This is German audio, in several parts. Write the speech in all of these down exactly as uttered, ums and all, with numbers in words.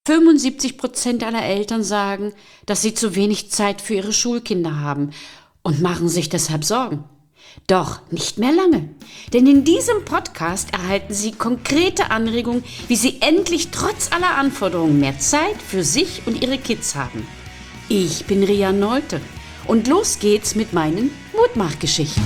fünfundsiebzig Prozent aller Eltern sagen, dass sie zu wenig Zeit für ihre Schulkinder haben und machen sich deshalb Sorgen. Doch nicht mehr lange, denn in diesem Podcast erhalten Sie konkrete Anregungen, wie Sie endlich trotz aller Anforderungen mehr Zeit für sich und Ihre Kids haben. Ich bin Ria Nolte und los geht's mit meinen Mutmachgeschichten.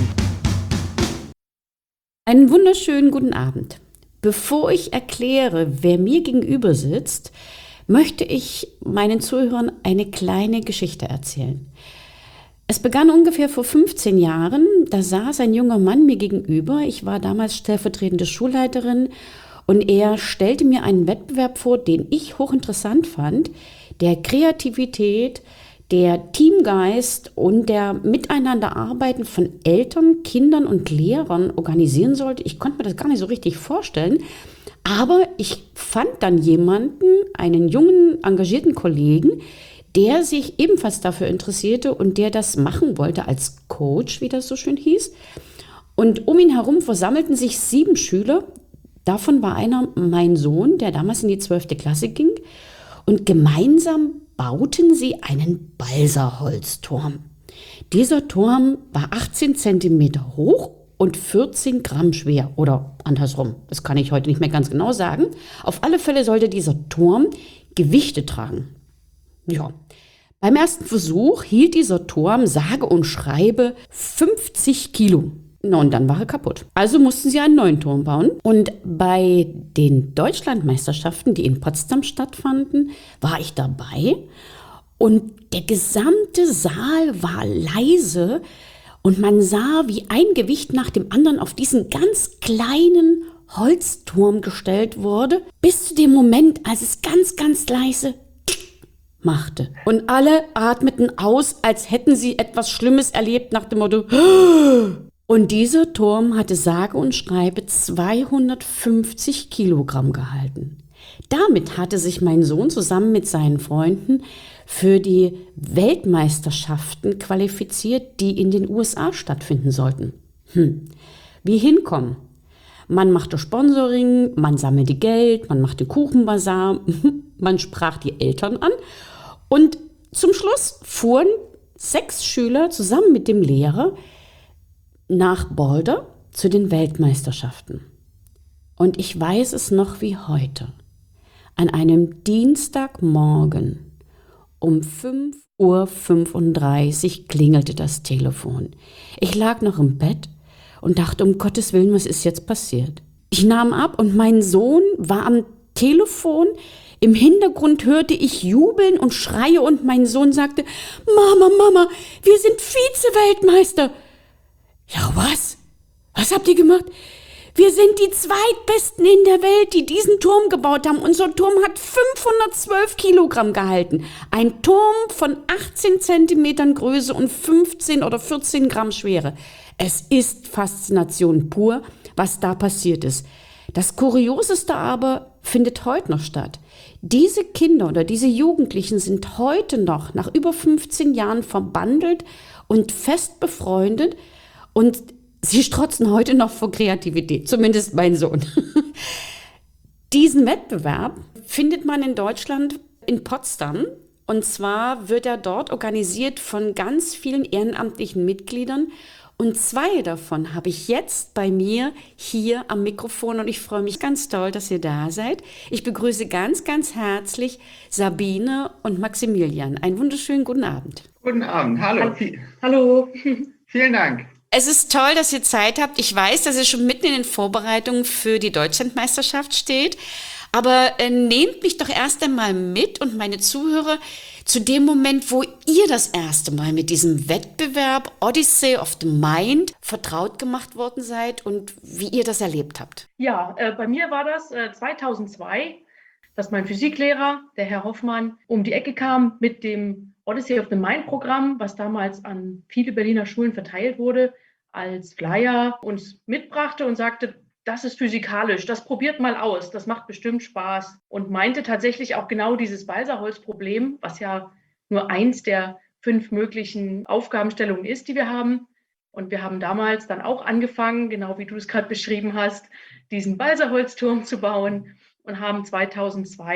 Einen wunderschönen guten Abend. Bevor ich erkläre, wer mir gegenüber sitzt, möchte ich meinen Zuhörern eine kleine Geschichte erzählen. Es begann ungefähr vor fünfzehn Jahren, da saß ein junger Mann mir gegenüber. Ich war damals stellvertretende Schulleiterin und er stellte mir einen Wettbewerb vor, den ich hochinteressant fand, der Kreativität, der Teamgeist und der Miteinanderarbeiten von Eltern, Kindern und Lehrern organisieren sollte. Ich konnte mir das gar nicht so richtig vorstellen, aber ich fand dann jemanden, einen jungen, engagierten Kollegen, der sich ebenfalls dafür interessierte und der das machen wollte als Coach, wie das so schön hieß. Und um ihn herum versammelten sich sieben Schüler. Davon war einer mein Sohn, der damals in die zwölfte Klasse ging. Und gemeinsam bauten sie einen Balsaholzturm. Dieser Turm war achtzehn Zentimeter hoch und vierzehn Gramm schwer oder andersrum. Das kann ich heute nicht mehr ganz genau sagen. Auf alle Fälle sollte dieser Turm Gewichte tragen. Ja, beim ersten Versuch hielt dieser Turm sage und schreibe fünfzig Kilo. Na, und dann war er kaputt. Also mussten sie einen neuen Turm bauen. Und bei den Deutschlandmeisterschaften, die in Potsdam stattfanden, war ich dabei. Und der gesamte Saal war leise. Und man sah, wie ein Gewicht nach dem anderen auf diesen ganz kleinen Holzturm gestellt wurde, bis zu dem Moment, als es ganz, ganz leise machte. Und alle atmeten aus, als hätten sie etwas Schlimmes erlebt, nach dem Motto. Und dieser Turm hatte sage und schreibe zweihundertfünfzig Kilogramm gehalten. Damit hatte sich mein Sohn zusammen mit seinen Freunden für die Weltmeisterschaften qualifiziert, die in den U S A stattfinden sollten. Hm. Wie hinkommen? Man machte Sponsoring, man sammelte Geld, man machte Kuchenbazar, man sprach die Eltern an und zum Schluss fuhren sechs Schüler zusammen mit dem Lehrer nach Boulder zu den Weltmeisterschaften. Und ich weiß es noch wie heute. An einem Dienstagmorgen um fünf Uhr fünfunddreißig klingelte das Telefon. Ich lag noch im Bett und dachte, um Gottes Willen, was ist jetzt passiert? Ich nahm ab und mein Sohn war am Telefon. Im Hintergrund hörte ich Jubeln und Schreie und mein Sohn sagte, Mama, Mama, wir sind Vize-Weltmeister. Ja, was? Was habt ihr gemacht? Wir sind die zweitbesten in der Welt, die diesen Turm gebaut haben. Unser Turm hat fünfhundertzwölf Kilogramm gehalten. Ein Turm von achtzehn Zentimetern Größe und fünfzehn oder vierzehn Gramm Schwere. Es ist Faszination pur, was da passiert ist. Das Kurioseste aber findet heute noch statt. Diese Kinder oder diese Jugendlichen sind heute noch nach über fünfzehn Jahren verbandelt und fest befreundet und sie strotzen heute noch vor Kreativität, zumindest mein Sohn. Diesen Wettbewerb findet man in Deutschland in Potsdam. Und zwar wird er dort organisiert von ganz vielen ehrenamtlichen Mitgliedern. Und zwei davon habe ich jetzt bei mir hier am Mikrofon und ich freue mich ganz toll, dass ihr da seid. Ich begrüße ganz, ganz herzlich Sabine und Maximilian. Einen wunderschönen guten Abend. Guten Abend, hallo. Hallo. Vielen Dank. Es ist toll, dass ihr Zeit habt. Ich weiß, dass ihr schon mitten in den Vorbereitungen für die Deutschlandmeisterschaft steht. Aber äh, nehmt mich doch erst einmal mit und meine Zuhörer zu dem Moment, wo ihr das erste Mal mit diesem Wettbewerb Odyssey of the Mind vertraut gemacht worden seid und wie ihr das erlebt habt. Ja, äh, bei mir war das äh, zweitausendzwei, dass mein Physiklehrer, der Herr Hoffmann, um die Ecke kam mit dem Odyssey of the Mind Programm, was damals an viele Berliner Schulen verteilt wurde, als Flyer uns mitbrachte und sagte, das ist physikalisch, das probiert mal aus, das macht bestimmt Spaß. Und meinte tatsächlich auch genau dieses Balsaholzproblem, was ja nur eins der fünf möglichen Aufgabenstellungen ist, die wir haben. Und wir haben damals dann auch angefangen, genau wie du es gerade beschrieben hast, diesen Balsaholzturm zu bauen und haben zweitausendzwei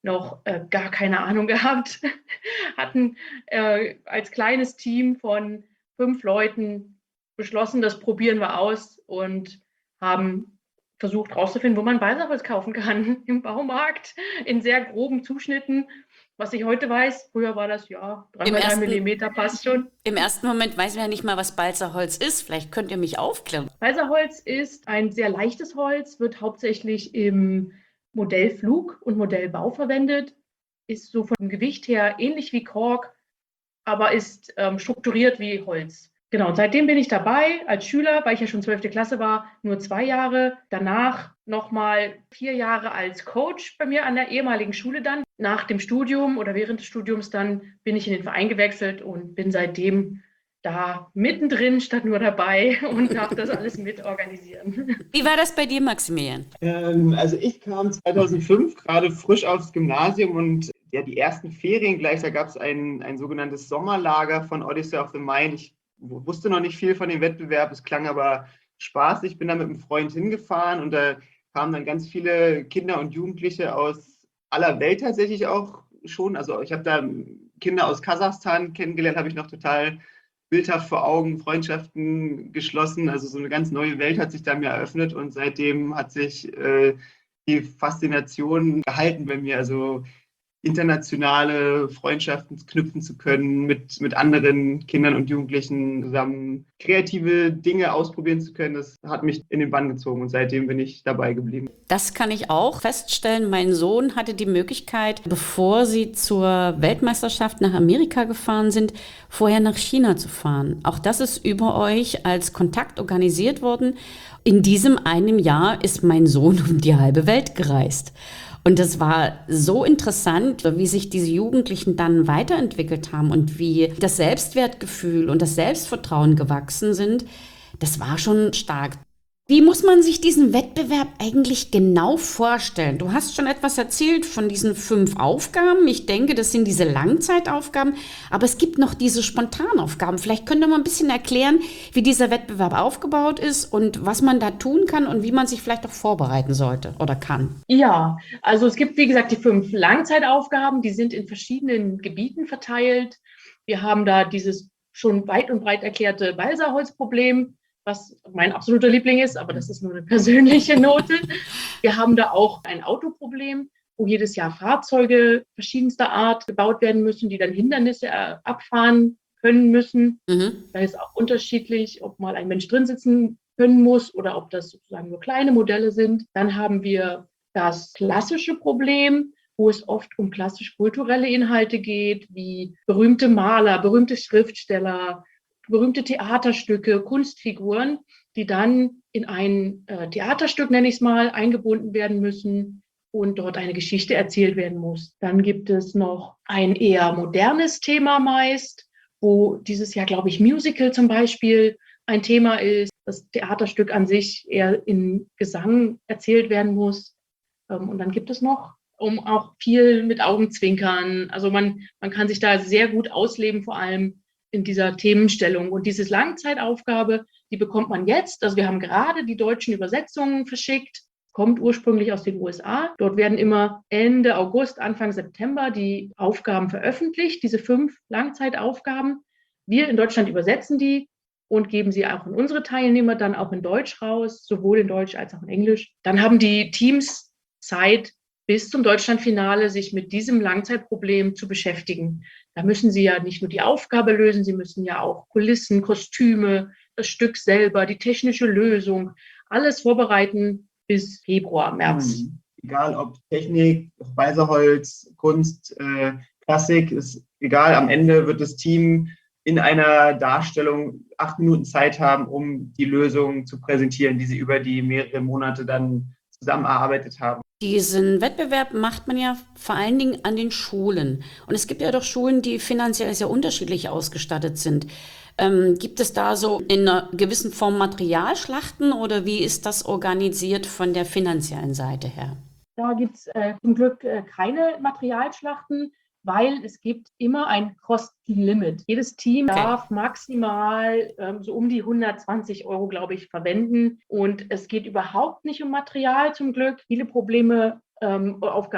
noch äh, gar keine Ahnung gehabt, hatten äh, als kleines Team von fünf Leuten beschlossen, das probieren wir aus und haben versucht herauszufinden, wo man Balsaholz kaufen kann im Baumarkt in sehr groben Zuschnitten. Was ich heute weiß, früher war das, ja, drei Im mal drei ersten, Millimeter passt schon. Im ersten Moment weiß man ja nicht mal, was Balsaholz ist. Vielleicht könnt ihr mich aufklären. Balsaholz ist ein sehr leichtes Holz, wird hauptsächlich im Modellflug und Modellbau verwendet, ist so vom Gewicht her ähnlich wie Kork, aber ist ähm, strukturiert wie Holz. Genau, und seitdem bin ich dabei als Schüler, weil ich ja schon zwölfte Klasse war, nur zwei Jahre. Danach nochmal vier Jahre als Coach bei mir an der ehemaligen Schule dann. Nach dem Studium oder während des Studiums dann bin ich in den Verein gewechselt und bin seitdem da mittendrin statt nur dabei und darf das alles mitorganisieren. Wie war das bei dir, Maximilian? Ähm, also ich kam zweitausendfünf gerade frisch aufs Gymnasium und ja, die ersten Ferien gleich, da gab es ein, ein sogenanntes Sommerlager von Odyssey of the Mind. Ich wusste noch nicht viel von dem Wettbewerb, es klang aber spaßig. Ich bin da mit einem Freund hingefahren und da kamen dann ganz viele Kinder und Jugendliche aus aller Welt tatsächlich auch schon. Also ich habe da Kinder aus Kasachstan kennengelernt, habe ich noch total bildhaft vor Augen, Freundschaften geschlossen. Also so eine ganz neue Welt hat sich da mir eröffnet und seitdem hat sich äh, die Faszination gehalten bei mir. Also internationale Freundschaften knüpfen zu können, mit, mit anderen Kindern und Jugendlichen zusammen kreative Dinge ausprobieren zu können, das hat mich in den Bann gezogen und seitdem bin ich dabei geblieben. Das kann ich auch feststellen. Mein Sohn hatte die Möglichkeit, bevor sie zur Weltmeisterschaft nach Amerika gefahren sind, vorher nach China zu fahren. Auch das ist über euch als Kontakt organisiert worden. In diesem einen Jahr ist mein Sohn um die halbe Welt gereist. Und das war so interessant, wie sich diese Jugendlichen dann weiterentwickelt haben und wie das Selbstwertgefühl und das Selbstvertrauen gewachsen sind. Das war schon stark. Wie muss man sich diesen Wettbewerb eigentlich genau vorstellen? Du hast schon etwas erzählt von diesen fünf Aufgaben. Ich denke, das sind diese Langzeitaufgaben, aber es gibt noch diese Spontanaufgaben. Vielleicht könnt ihr mal ein bisschen erklären, wie dieser Wettbewerb aufgebaut ist und was man da tun kann und wie man sich vielleicht auch vorbereiten sollte oder kann. Ja, also es gibt, wie gesagt, die fünf Langzeitaufgaben, die sind in verschiedenen Gebieten verteilt. Wir haben da dieses schon weit und breit erklärte Balsaholzproblem, was mein absoluter Liebling ist, aber das ist nur eine persönliche Note. Wir haben da auch ein Autoproblem, wo jedes Jahr Fahrzeuge verschiedenster Art gebaut werden müssen, die dann Hindernisse abfahren können müssen. Mhm. Da ist auch unterschiedlich, ob mal ein Mensch drin sitzen können muss oder ob das sozusagen nur kleine Modelle sind. Dann haben wir das klassische Problem, wo es oft um klassisch-kulturelle Inhalte geht, wie berühmte Maler, berühmte Schriftsteller, berühmte Theaterstücke, Kunstfiguren, die dann in ein äh, Theaterstück, nenne ich es mal, eingebunden werden müssen und dort eine Geschichte erzählt werden muss. Dann gibt es noch ein eher modernes Thema meist, wo dieses Jahr, glaube ich, Musical zum Beispiel ein Thema ist, das Theaterstück an sich eher in Gesang erzählt werden muss. Ähm, und dann gibt es noch um auch viel mit Augenzwinkern. Also man, man kann sich da sehr gut ausleben, vor allem in dieser Themenstellung. Und diese Langzeitaufgabe, die bekommt man jetzt. Also wir haben gerade die deutschen Übersetzungen verschickt, kommt ursprünglich aus den U S A. Dort werden immer Ende August, Anfang September die Aufgaben veröffentlicht, diese fünf Langzeitaufgaben. Wir in Deutschland übersetzen die und geben sie auch an unsere Teilnehmer dann auch in Deutsch raus, sowohl in Deutsch als auch in Englisch. Dann haben die Teams Zeit, bis zum Deutschlandfinale sich mit diesem Langzeitproblem zu beschäftigen. Da müssen sie ja nicht nur die Aufgabe lösen, sie müssen ja auch Kulissen, Kostüme, das Stück selber, die technische Lösung, alles vorbereiten bis Februar, März. Mhm. Egal ob Technik, Balsaholz, Kunst, äh, Klassik, ist egal. Am Ende wird das Team in einer Darstellung acht Minuten Zeit haben, um die Lösung zu präsentieren, die sie über die mehreren Monate dann zusammen erarbeitet haben. Diesen Wettbewerb macht man ja vor allen Dingen an den Schulen. Und es gibt ja doch Schulen, die finanziell sehr unterschiedlich ausgestattet sind. Ähm, gibt es da so in einer gewissen Form Materialschlachten oder wie ist das organisiert von der finanziellen Seite her? Da gibt es äh, zum Glück äh, keine Materialschlachten, weil es gibt immer ein Kostenlimit. Jedes Team okay. darf maximal ähm, so um die hundertzwanzig Euro, glaube ich, verwenden. Und es geht überhaupt nicht um Material zum Glück. Viele Probleme, ähm, Aufgaben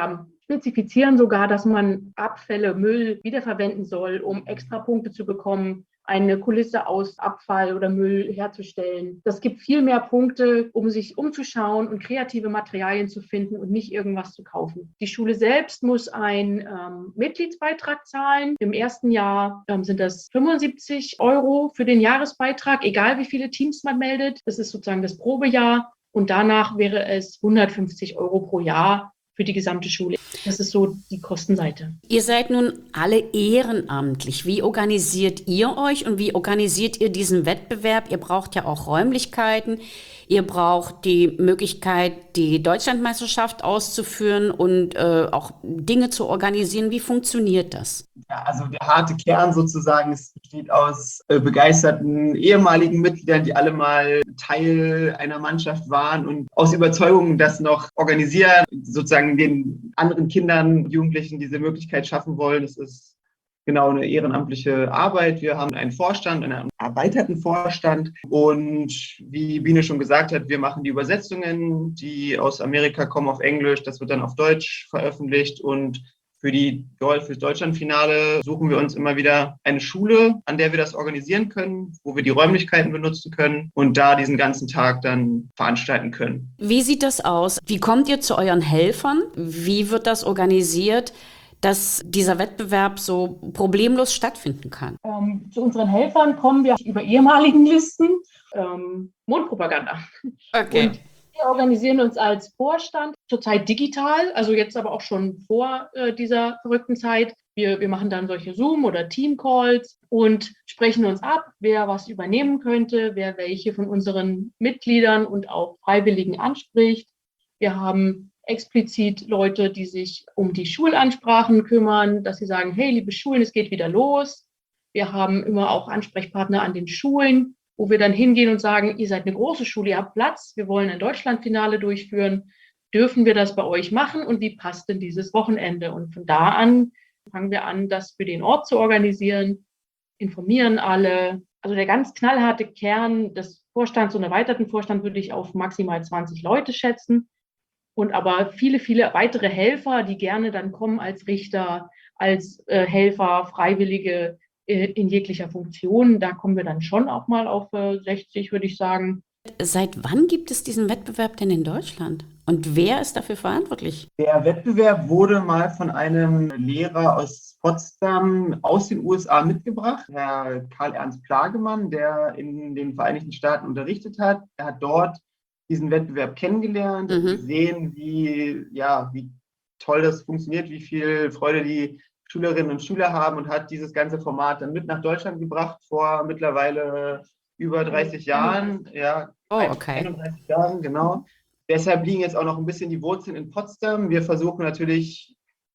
spezifizieren sogar, dass man Abfälle, Müll wiederverwenden soll, um extra Punkte zu bekommen, eine Kulisse aus Abfall oder Müll herzustellen. Das gibt viel mehr Punkte, um sich umzuschauen und kreative Materialien zu finden und nicht irgendwas zu kaufen. Die Schule selbst muss einen ähm, Mitgliedsbeitrag zahlen. Im ersten Jahr ähm, sind das fünfundsiebzig Euro für den Jahresbeitrag, egal wie viele Teams man meldet. Das ist sozusagen das Probejahr. Und danach wäre es hundertfünfzig Euro pro Jahr für die gesamte Schule. Das ist so die Kostenseite. Ihr seid nun alle ehrenamtlich. Wie organisiert ihr euch und wie organisiert ihr diesen Wettbewerb? Ihr braucht ja auch Räumlichkeiten. Ihr braucht die Möglichkeit, die Deutschlandmeisterschaft auszuführen und äh, auch Dinge zu organisieren. Wie funktioniert das? Ja, also der harte Kern sozusagen, es besteht aus äh, begeisterten ehemaligen Mitgliedern, die alle mal Teil einer Mannschaft waren und aus Überzeugung das noch organisieren, sozusagen den anderen Kindern, Jugendlichen diese Möglichkeit schaffen wollen. Das ist genau eine ehrenamtliche Arbeit. Wir haben einen Vorstand, einen erweiterten Vorstand und wie Biene schon gesagt hat, wir machen die Übersetzungen, die aus Amerika kommen auf Englisch, das wird dann auf Deutsch veröffentlicht und für die für das Deutschlandfinale suchen wir uns immer wieder eine Schule, an der wir das organisieren können, wo wir die Räumlichkeiten benutzen können und da diesen ganzen Tag dann veranstalten können. Wie sieht das aus? Wie kommt ihr zu euren Helfern? Wie wird das organisiert, dass dieser Wettbewerb so problemlos stattfinden kann? Ähm, zu unseren Helfern kommen wir über ehemaligen Listen, ähm, Mundpropaganda. Okay. Und wir organisieren uns als Vorstand zurzeit digital, also jetzt aber auch schon vor äh, dieser verrückten Zeit. Wir, wir machen dann solche Zoom- oder Team-Calls und sprechen uns ab, wer was übernehmen könnte, wer welche von unseren Mitgliedern und auch Freiwilligen anspricht. Wir haben explizit Leute, die sich um die Schulansprachen kümmern, dass sie sagen, hey, liebe Schulen, es geht wieder los. Wir haben immer auch Ansprechpartner an den Schulen, wo wir dann hingehen und sagen, ihr seid eine große Schule, ihr habt Platz, wir wollen ein Deutschlandfinale durchführen. Dürfen wir das bei euch machen und wie passt denn dieses Wochenende? Und von da an fangen wir an, das für den Ort zu organisieren, informieren alle. Also der ganz knallharte Kern des Vorstands und erweiterten Vorstand würde ich auf maximal zwanzig Leute schätzen. Und aber viele, viele weitere Helfer, die gerne dann kommen als Richter, als äh, Helfer, Freiwillige äh, in jeglicher Funktion. Da kommen wir dann schon auch mal auf äh, sechzig, würde ich sagen. Seit wann gibt es diesen Wettbewerb denn in Deutschland? Und wer ist dafür verantwortlich? Der Wettbewerb wurde mal von einem Lehrer aus Potsdam aus den U S A mitgebracht, Herr Karl-Ernst Plagemann, der in den Vereinigten Staaten unterrichtet hat. Er hat dort diesen Wettbewerb kennengelernt, mhm. gesehen, wie, ja, wie toll das funktioniert, wie viel Freude die Schülerinnen und Schüler haben und hat dieses ganze Format dann mit nach Deutschland gebracht vor mittlerweile über dreißig Jahren. Ja, oh, okay. einunddreißig Jahren, genau. Deshalb liegen jetzt auch noch ein bisschen die Wurzeln in Potsdam. Wir versuchen natürlich,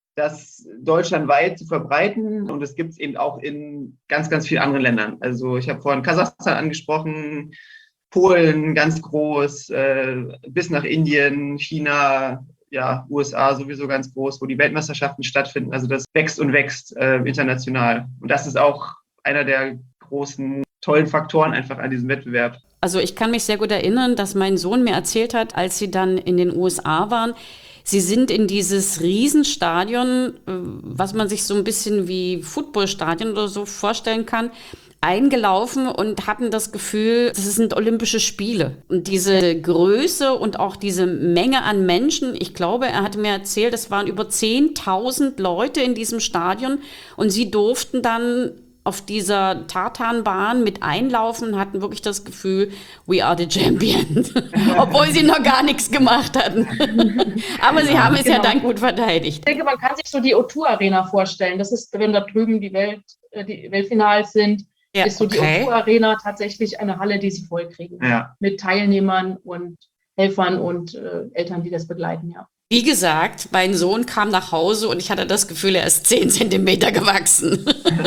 das deutschlandweit zu verbreiten und es gibt es eben auch in ganz, ganz vielen anderen Ländern. Also ich habe vorhin Kasachstan angesprochen, Polen ganz groß, äh, bis nach Indien, China, ja, U S A sowieso ganz groß, wo die Weltmeisterschaften stattfinden. Also das wächst und wächst äh, international. Und das ist auch einer der großen, tollen Faktoren einfach an diesem Wettbewerb. Also ich kann mich sehr gut erinnern, dass mein Sohn mir erzählt hat, als sie dann in den U S A waren, sie sind in dieses Riesenstadion, was man sich so ein bisschen wie Footballstadion oder so vorstellen kann, eingelaufen und hatten das Gefühl, das sind Olympische Spiele. Und diese Größe und auch diese Menge an Menschen, ich glaube, er hatte mir erzählt, es waren über zehntausend Leute in diesem Stadion und sie durften dann auf dieser Tartanbahn mit einlaufen und hatten wirklich das Gefühl, we are the champions, obwohl sie noch gar nichts gemacht hatten. Aber sie haben es genau. ja dann gut verteidigt. Ich denke, man kann sich so die O zwei Arena vorstellen. Das ist, wenn da drüben die, Welt, die Weltfinals sind, ja, ist so okay. Die O zwei Arena tatsächlich eine Halle, die sie vollkriegen. Ja. Mit Teilnehmern und Helfern und äh, Eltern, die das begleiten, ja. Wie gesagt, mein Sohn kam nach Hause und ich hatte das Gefühl, er ist zehn Zentimeter gewachsen.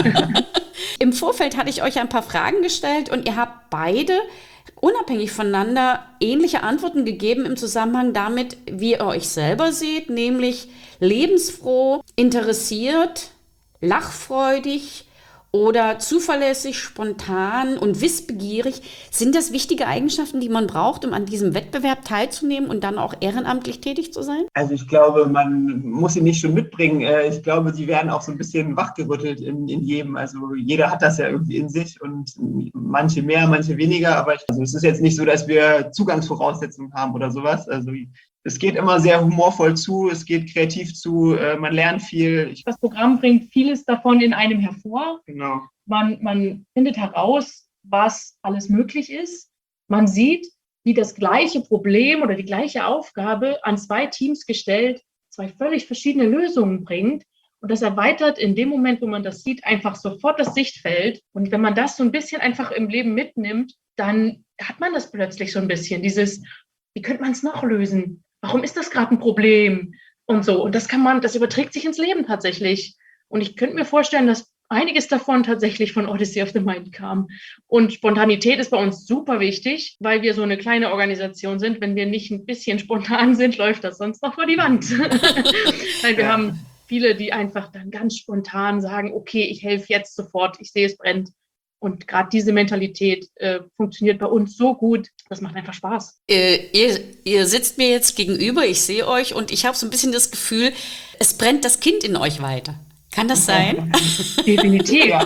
Im Vorfeld hatte ich euch ein paar Fragen gestellt und ihr habt beide unabhängig voneinander ähnliche Antworten gegeben im Zusammenhang damit, wie ihr euch selber seht, nämlich lebensfroh, interessiert, lachfreudig oder zuverlässig, spontan und wissbegierig. Sind das wichtige Eigenschaften, die man braucht, um an diesem Wettbewerb teilzunehmen und dann auch ehrenamtlich tätig zu sein? Also ich glaube, man muss sie nicht schon mitbringen. Äh, Ich glaube, sie werden auch so ein bisschen wachgerüttelt in, in jedem. Also jeder hat das ja irgendwie in sich und manche mehr, manche weniger. Aber ich, also es ist jetzt nicht so, dass wir Zugangsvoraussetzungen haben oder sowas. Also es geht immer sehr humorvoll zu, es geht kreativ zu, äh, man lernt viel. Ich, Das Programm bringt vieles davon in einem hervor. genau. Man, man findet heraus, was alles möglich ist. Man sieht, wie das gleiche Problem oder die gleiche Aufgabe an zwei Teams gestellt, zwei völlig verschiedene Lösungen bringt. Und das erweitert in dem Moment, wo man das sieht, einfach sofort das Sichtfeld. Und wenn man das so ein bisschen einfach im Leben mitnimmt, dann hat man das plötzlich so ein bisschen, dieses, wie könnte man es noch lösen? Warum ist das gerade ein Problem? Und so. Und das kann man, das überträgt sich ins Leben tatsächlich. Und ich könnte mir vorstellen, dass einiges davon tatsächlich von Odyssey of the Mind kam. Und Spontanität ist bei uns super wichtig, weil wir so eine kleine Organisation sind. Wenn wir nicht ein bisschen spontan sind, läuft das sonst noch vor die Wand. Weil wir ja. haben viele, die einfach dann ganz spontan sagen, okay, ich helfe jetzt sofort, ich sehe, es brennt. Und gerade diese Mentalität äh, funktioniert bei uns so gut, das macht einfach Spaß. Äh, ihr, ihr sitzt mir jetzt gegenüber, ich sehe euch und ich habe so ein bisschen das Gefühl, es brennt das Kind in euch weiter. Kann das sein? Definitiv. Ja.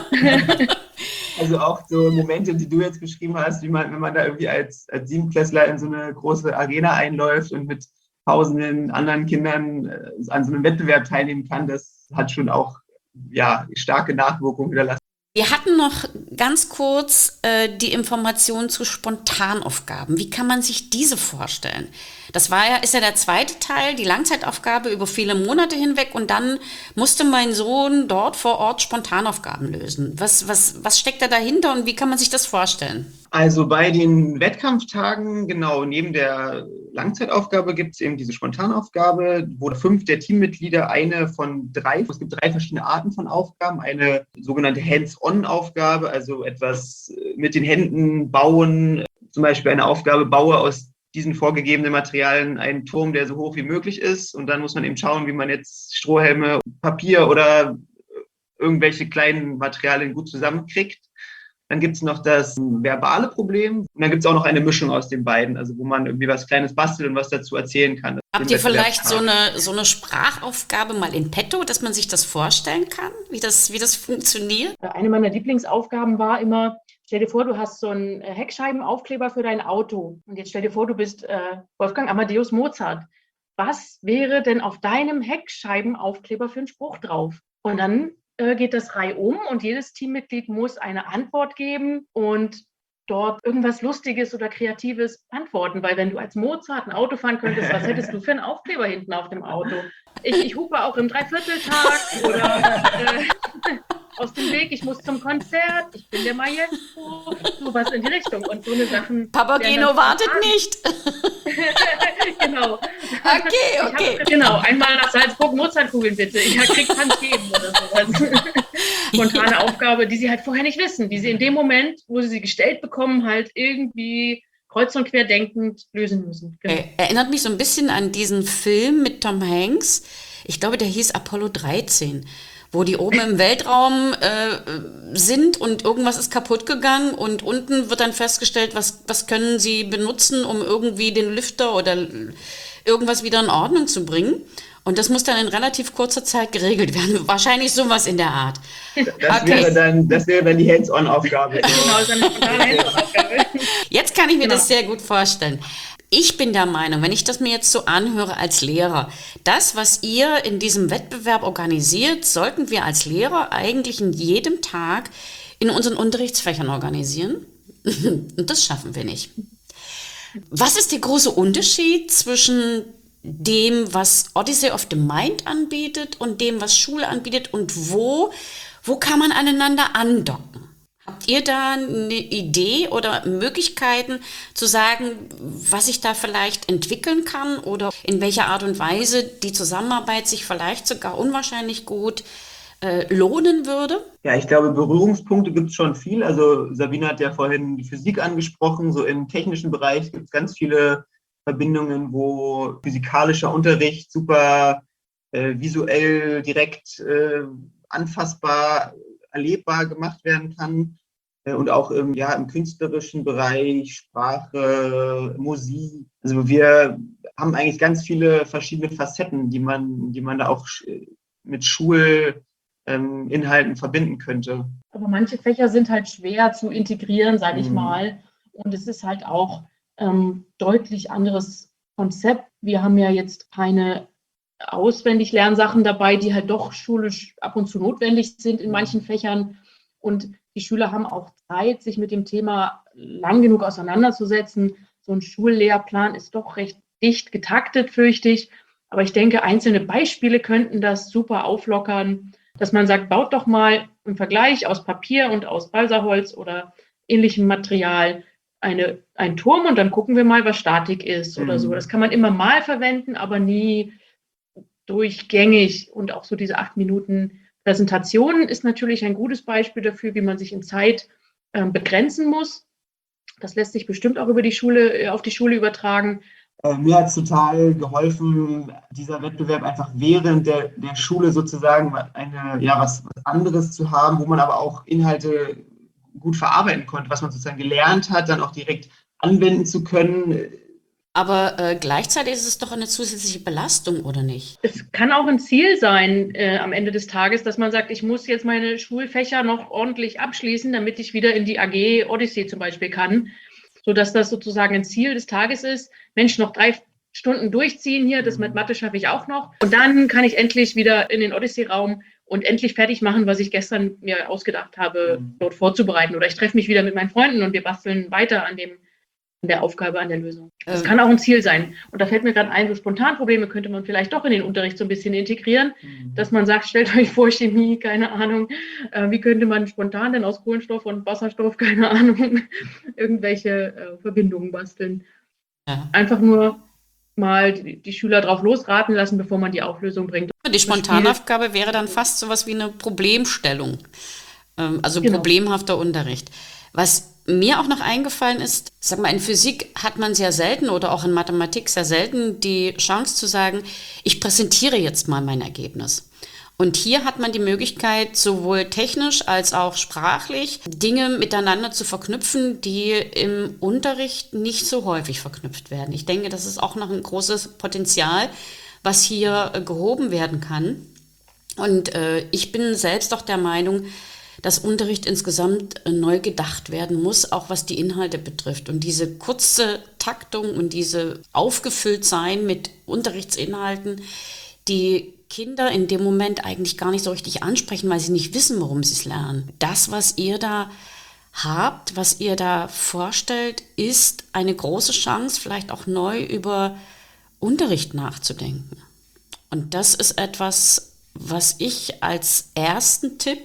Also auch so Momente, die du jetzt beschrieben hast, wie man, wenn man da irgendwie als, als Siebenklässler in so eine große Arena einläuft und mit tausenden anderen Kindern äh, an so einem Wettbewerb teilnehmen kann, das hat schon auch ja, starke Nachwirkungen hinterlassen. Wir hatten noch ganz kurz äh, die Information zu Spontanaufgaben. Wie kann man sich diese vorstellen? Das war ja, ist ja der zweite Teil, die Langzeitaufgabe über viele Monate hinweg und dann musste mein Sohn dort vor Ort Spontanaufgaben lösen. Was, was, was steckt da dahinter und wie kann man sich das vorstellen? Also bei den Wettkampftagen, genau, neben der Langzeitaufgabe gibt es eben diese Spontanaufgabe, wo fünf der Teammitglieder eine von drei, es gibt drei verschiedene Arten von Aufgaben, eine sogenannte Hands-on-Aufgabe, also etwas mit den Händen bauen, zum Beispiel eine Aufgabe, baue aus diesen vorgegebenen Materialien einen Turm, der so hoch wie möglich ist und dann muss man eben schauen, wie man jetzt Strohhelme, Papier oder irgendwelche kleinen Materialien gut zusammenkriegt. Dann gibt es noch das verbale Problem und dann gibt es auch noch eine Mischung aus den beiden, also wo man irgendwie was Kleines bastelt und was dazu erzählen kann. Habt ihr vielleicht so eine, so eine Sprachaufgabe mal in petto, dass man sich das vorstellen kann, wie das, wie das funktioniert? Eine meiner Lieblingsaufgaben war immer, stell dir vor, du hast so einen Heckscheibenaufkleber für dein Auto und jetzt stell dir vor, du bist äh, Wolfgang Amadeus Mozart. Was wäre denn auf deinem Heckscheibenaufkleber für einen Spruch drauf? Und dann geht das reihum und jedes Teammitglied muss eine Antwort geben und dort irgendwas Lustiges oder Kreatives antworten, weil wenn du als Mozart ein Auto fahren könntest, was hättest du für einen Aufkleber hinten auf dem Auto? Ich, ich hupe auch im Dreivierteltag oder äh, aus dem Weg, ich muss zum Konzert, ich bin der Maestro, sowas in die Richtung und so eine Sachen. Papageno wartet an. Nicht. Genau. Okay, okay. Hab, genau, einmal nach Salzburg Mozartkugeln bitte. Ich krieg Hand geben oder sowas. Spontane Aufgabe, die sie halt vorher nicht wissen, die sie in dem Moment, wo sie sie gestellt bekommen, halt irgendwie kreuz und quer denkend lösen müssen. Genau. Erinnert mich so ein bisschen an diesen Film mit Tom Hanks. Ich glaube, der hieß Apollo dreizehn. Wo die oben im Weltraum äh, sind und irgendwas ist kaputt gegangen und unten wird dann festgestellt, was, was können sie benutzen, um irgendwie den Lüfter oder irgendwas wieder in Ordnung zu bringen. Und das muss dann in relativ kurzer Zeit geregelt werden. Wahrscheinlich sowas in der Art. Das, okay. wäre, dann, das wäre dann die Hands-on-Aufgabe. Genau, das ist eine spontane Hands-on-Aufgabe. Jetzt kann ich mir genau. das sehr gut vorstellen. Ich bin der Meinung, wenn ich das mir jetzt so anhöre als Lehrer, das, was ihr in diesem Wettbewerb organisiert, sollten wir als Lehrer eigentlich in jedem Tag in unseren Unterrichtsfächern organisieren. Und das schaffen wir nicht. Was ist der große Unterschied zwischen dem, was Odyssey of the Mind anbietet und dem, was Schule anbietet und wo, wo kann man aneinander andocken? Habt ihr da eine Idee oder Möglichkeiten zu sagen, was ich da vielleicht entwickeln kann oder in welcher Art und Weise die Zusammenarbeit sich vielleicht sogar unwahrscheinlich gut äh, lohnen würde? Ja, ich glaube, Berührungspunkte gibt es schon viel. Also Sabine hat ja vorhin die Physik angesprochen. So im technischen Bereich gibt es ganz viele Verbindungen, wo physikalischer Unterricht super äh, visuell, direkt äh, anfassbar erlebbar gemacht werden kann. Äh, und auch im, ja, im künstlerischen Bereich, Sprache, Musik. Also wir haben eigentlich ganz viele verschiedene Facetten, die man, die man da auch mit Schulinhalten verbinden könnte. Aber manche Fächer sind halt schwer zu integrieren, sage ich Mhm. mal. Und es ist halt auch ähm, deutlich anderes Konzept. Wir haben ja jetzt keine auswendig Lernsachen dabei, die halt doch schulisch ab und zu notwendig sind in manchen Fächern. Und die Schüler haben auch Zeit, sich mit dem Thema lang genug auseinanderzusetzen. So ein Schullehrplan ist doch recht dicht getaktet, fürchte ich. Aber ich denke, einzelne Beispiele könnten das super auflockern, dass man sagt, baut doch mal im Vergleich aus Papier und aus Balsaholz oder ähnlichem Material eine, einen Turm und dann gucken wir mal, was Statik ist oder so. Das kann man immer mal verwenden, aber nie durchgängig. Und auch so diese acht Minuten Präsentation ist natürlich ein gutes Beispiel dafür, wie man sich in Zeit äh, begrenzen muss. Das lässt sich bestimmt auch über die Schule, äh, auf die Schule übertragen. Äh, mir hat es total geholfen, dieser Wettbewerb einfach während der, der Schule sozusagen eine, ja, was, was anderes zu haben, wo man aber auch Inhalte gut verarbeiten konnte, was man sozusagen gelernt hat, dann auch direkt anwenden zu können. Aber äh, gleichzeitig ist es doch eine zusätzliche Belastung, oder nicht? Es kann auch ein Ziel sein äh, am Ende des Tages, dass man sagt, ich muss jetzt meine Schulfächer noch ordentlich abschließen, damit ich wieder in die A G Odyssee zum Beispiel kann, sodass das sozusagen ein Ziel des Tages ist. Mensch, noch drei Stunden durchziehen hier, das mit Mathe schaffe ich auch noch. Und dann kann ich endlich wieder in den Odyssee-Raum und endlich fertig machen, was ich gestern mir ausgedacht habe, dort vorzubereiten. Oder ich treffe mich wieder mit meinen Freunden und wir basteln weiter an dem an der Aufgabe, an der Lösung. Das kann auch ein Ziel sein. Und da fällt mir gerade ein, so Spontanprobleme könnte man vielleicht doch in den Unterricht so ein bisschen integrieren, mhm. dass man sagt, stellt euch vor, Chemie, keine Ahnung, äh, wie könnte man spontan denn aus Kohlenstoff und Wasserstoff, keine Ahnung, irgendwelche äh, Verbindungen basteln. Ja. Einfach nur mal die, die Schüler drauf losraten lassen, bevor man die Auflösung bringt. Die Spontanaufgabe wäre dann fast so was wie eine Problemstellung, ähm, also genau. Problemhafter Unterricht. Was mir auch noch eingefallen ist, sag mal, in Physik hat man sehr selten oder auch in Mathematik sehr selten die Chance zu sagen, ich präsentiere jetzt mal mein Ergebnis. Und hier hat man die Möglichkeit, sowohl technisch als auch sprachlich Dinge miteinander zu verknüpfen, die im Unterricht nicht so häufig verknüpft werden. Ich denke, das ist auch noch ein großes Potenzial, was hier äh, gehoben werden kann. Und äh, ich bin selbst auch der Meinung, dass Unterricht insgesamt neu gedacht werden muss, auch was die Inhalte betrifft. Und diese kurze Taktung und diese Aufgefülltsein mit Unterrichtsinhalten, die Kinder in dem Moment eigentlich gar nicht so richtig ansprechen, weil sie nicht wissen, worum sie es lernen. Das, was ihr da habt, was ihr da vorstellt, ist eine große Chance, vielleicht auch neu über Unterricht nachzudenken. Und das ist etwas, was ich als ersten Tipp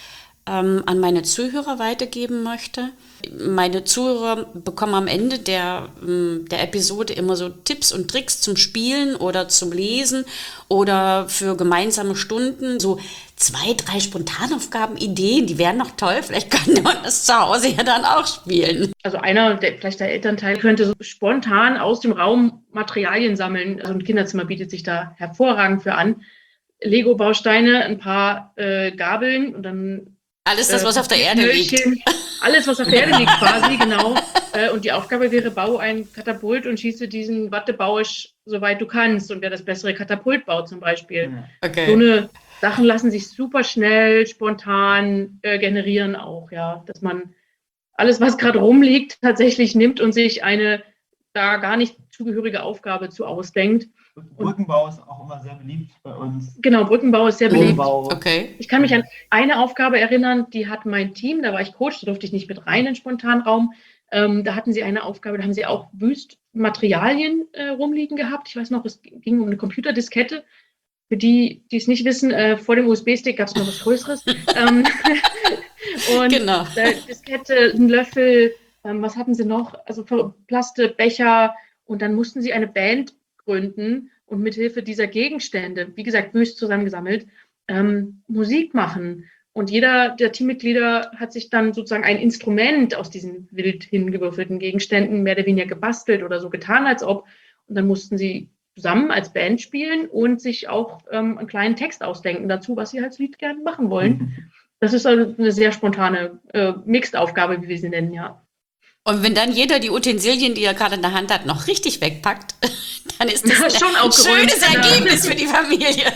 an meine Zuhörer weitergeben möchte. Meine Zuhörer bekommen am Ende der, der Episode immer so Tipps und Tricks zum Spielen oder zum Lesen oder für gemeinsame Stunden. So zwei, drei Spontanaufgaben, Ideen, die wären noch toll. Vielleicht könnte man das zu Hause ja dann auch spielen. Also einer, der, vielleicht der Elternteil, könnte so spontan aus dem Raum Materialien sammeln. Also ein Kinderzimmer bietet sich da hervorragend für an. Lego-Bausteine, ein paar äh, Gabeln und dann Alles das, was äh, auf der Erde liegt. Alles, was auf der Erde liegt quasi, genau. Äh, und die Aufgabe wäre, bau ein Katapult und schieße diesen Wattebausch, soweit du kannst. Und wer das bessere Katapult baut zum Beispiel. Okay. So eine Sachen lassen sich super schnell, spontan äh, generieren auch, ja. Dass man alles, was gerade rumliegt, tatsächlich nimmt und sich eine da gar nicht zugehörige Aufgabe zu ausdenkt. Brückenbau ist auch immer sehr beliebt bei uns. Genau, Brückenbau ist sehr beliebt. Okay. Ich kann mich an eine Aufgabe erinnern, die hat mein Team, da war ich Coach, da durfte ich nicht mit rein in den Spontanraum. Ähm, da hatten sie eine Aufgabe, da haben sie auch Wüstmaterialien äh, rumliegen gehabt. Ich weiß noch, es ging um eine Computerdiskette. Für die, die es nicht wissen, äh, vor dem U S B-Stick gab es noch was Größeres. ähm, und genau. äh, Diskette, ein Löffel, ähm, was hatten sie noch? Also verplasste Becher. Und dann mussten sie eine Band gründen und mithilfe dieser Gegenstände, wie gesagt, wüst zusammengesammelt, ähm, Musik machen. Und jeder der Teammitglieder hat sich dann sozusagen ein Instrument aus diesen wild hingewürfelten Gegenständen mehr oder weniger gebastelt oder so getan, als ob. Und dann mussten sie zusammen als Band spielen und sich auch ähm, einen kleinen Text ausdenken dazu, was sie als Lied gerne machen wollen. Das ist also eine sehr spontane äh, Mixed-Aufgabe, wie wir sie nennen, ja. Und wenn dann jeder die Utensilien, die er gerade in der Hand hat, noch richtig wegpackt, dann ist das Ja, schon ein aufgeräumt, schönes ja. Ergebnis für die Familie.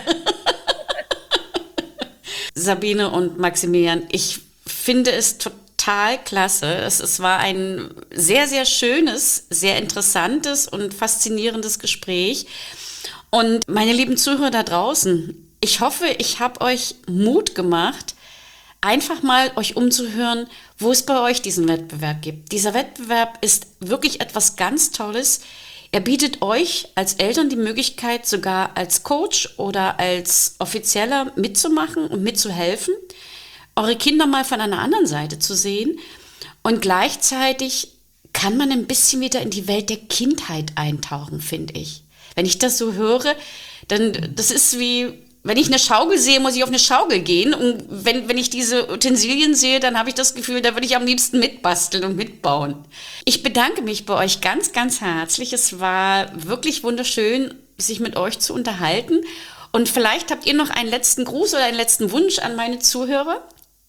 Sabine und Maximilian, ich finde es total klasse. Es, es war ein sehr, sehr schönes, sehr interessantes und faszinierendes Gespräch. Und meine lieben Zuhörer da draußen, ich hoffe, ich habe euch Mut gemacht, einfach mal euch umzuhören, wo es bei euch diesen Wettbewerb gibt. Dieser Wettbewerb ist wirklich etwas ganz Tolles. Er bietet euch als Eltern die Möglichkeit, sogar als Coach oder als Offizieller mitzumachen und mitzuhelfen, eure Kinder mal von einer anderen Seite zu sehen. Und gleichzeitig kann man ein bisschen wieder in die Welt der Kindheit eintauchen, finde ich. Wenn ich das so höre, dann das ist wie, wenn ich eine Schaukel sehe, muss ich auf eine Schaukel gehen. Und wenn, wenn ich diese Utensilien sehe, dann habe ich das Gefühl, da würde ich am liebsten mitbasteln und mitbauen. Ich bedanke mich bei euch ganz, ganz herzlich. Es war wirklich wunderschön, sich mit euch zu unterhalten. Und vielleicht habt ihr noch einen letzten Gruß oder einen letzten Wunsch an meine Zuhörer?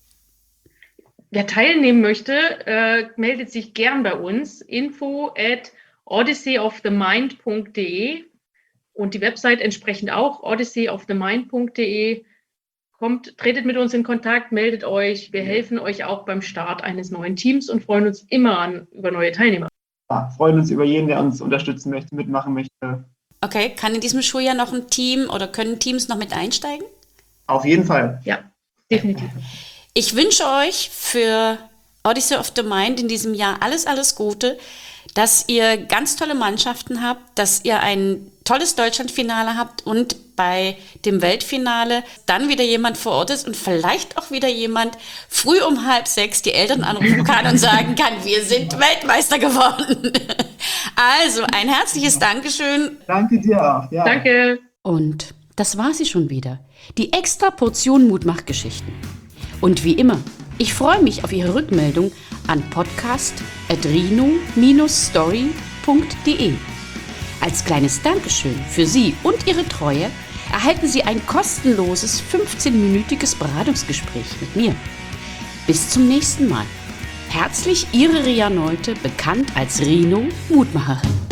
Wer teilnehmen möchte, äh, meldet sich gern bei uns. info at odyssey of the mind punkt de und die Website entsprechend auch, odyssey of the mind punkt de. Kommt, tretet mit uns in Kontakt, meldet euch. Wir helfen euch auch beim Start eines neuen Teams und freuen uns immer an, über neue Teilnehmer. Ja, freuen uns über jeden, der uns unterstützen möchte, mitmachen möchte. Okay, kann in diesem Schuljahr noch ein Team oder können Teams noch mit einsteigen? Auf jeden Fall. Ja, definitiv. Ich wünsche euch für Odyssey of the Mind in diesem Jahr alles, alles Gute, dass ihr ganz tolle Mannschaften habt, dass ihr ein tolles Deutschlandfinale habt und bei dem Weltfinale dann wieder jemand vor Ort ist und vielleicht auch wieder jemand früh um halb sechs die Eltern anrufen kann und sagen kann, wir sind Weltmeister geworden. Also ein herzliches Dankeschön. Danke dir auch. Ja. Danke. Und das war sie schon wieder. Die extra Portion Mutmachgeschichten. Und wie immer, ich freue mich auf Ihre Rückmeldung an podcast at rino dash story punkt de. Als kleines Dankeschön für Sie und Ihre Treue erhalten Sie ein kostenloses fünfzehnminütiges Beratungsgespräch mit mir. Bis zum nächsten Mal. Herzlich Ihre Ria Neute, bekannt als Rino Mutmacherin.